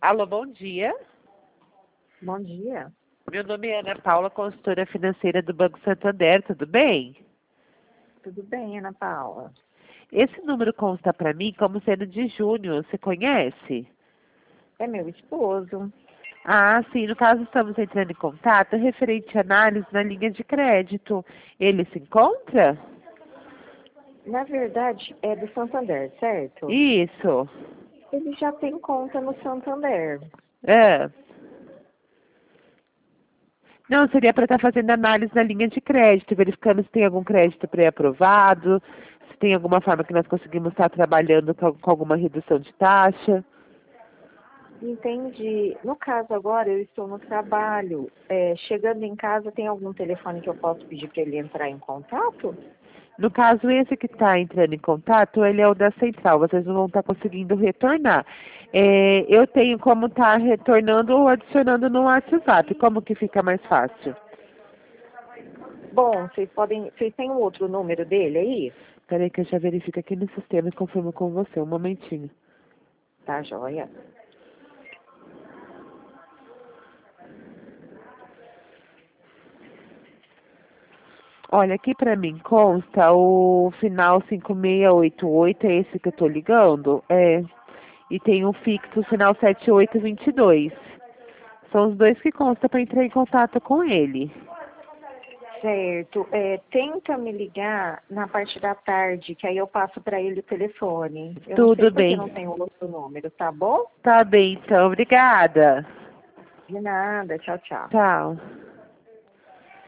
Alô, bom dia. Bom dia. Meu nome é Ana Paula, consultora financeira do Banco Santander, tudo bem? Tudo bem, Ana Paula? Esse número consta para mim como sendo de Júnior, você conhece? É meu esposo. Ah, sim, no caso estamos entrando em contato referente à análise na linha de crédito. Ele se encontra? Na verdade, é do Santander, certo? Isso. Ele já tem conta no Santander. É. Não, seria para estar fazendo análise na linha de crédito, verificando se tem algum crédito pré-aprovado, se tem alguma forma que nós conseguimos estar trabalhando com alguma redução de taxa. Entendi. No caso agora, eu estou no trabalho. Chegando em casa, tem algum telefone que eu posso pedir para ele entrar em contato? No caso, esse que está entrando em contato, ele é o da central, vocês não vão estar conseguindo retornar. Eu tenho como estar retornando ou adicionando no WhatsApp, como que fica mais fácil? Bom, vocês têm um outro número dele aí? Peraí que eu já verifico aqui no sistema e confirmo com você, um momentinho. Tá, joia. Olha, aqui para mim consta o final 5688, é esse que eu tô ligando? E tem um fixo final 7822. São os dois que consta para entrar em contato com ele. Certo. Tenta me ligar na parte da tarde, que aí eu passo para ele o telefone. Eu não sei Tudo porque bem. não tem o outro número, tá bom? Tá bem, então. Obrigada. De nada. Tchau, tchau. Tchau.